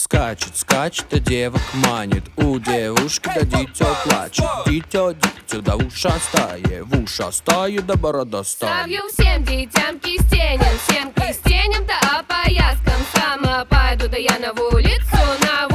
Скачет, скачет, а девок манит. У девушки да дитё плачет. Дитё да ушастая да бородастая. Ставлю всем детям кистеням, всем крестеням да опояскам. Сама пойду да я на улицу,